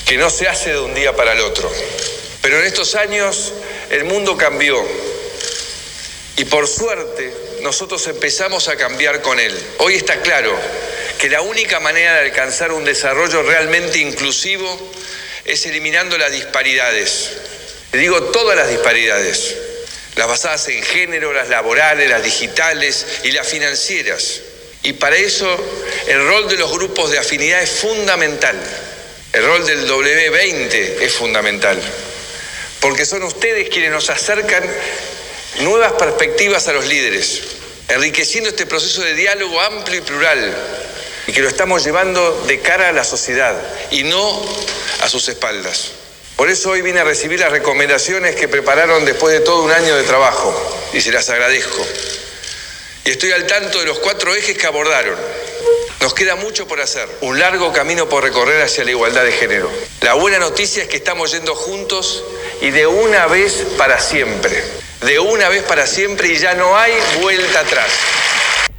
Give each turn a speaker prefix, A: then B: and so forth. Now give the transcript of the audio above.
A: que no se hace de un día para el otro. Pero en estos años el mundo cambió y por suerte nosotros empezamos a cambiar con él. Hoy está claro que la única manera de alcanzar un desarrollo realmente inclusivo es eliminando las disparidades. Le digo todas las disparidades, las basadas en género, las laborales, las digitales y las financieras. Y para eso el rol de los grupos de afinidad es fundamental. El rol del W20 es fundamental, porque son ustedes quienes nos acercan nuevas perspectivas a los líderes, enriqueciendo este proceso de diálogo amplio y plural, y que lo estamos llevando de cara a la sociedad y no a sus espaldas. Por eso hoy vine a recibir las recomendaciones que prepararon después de todo un año de trabajo, y se las agradezco. Y estoy al tanto de los 4 ejes que abordaron. Nos queda mucho por hacer, un largo camino por recorrer hacia la igualdad de género. La buena noticia es que estamos yendo juntos y de una vez para siempre. De una vez para siempre y ya no hay vuelta atrás.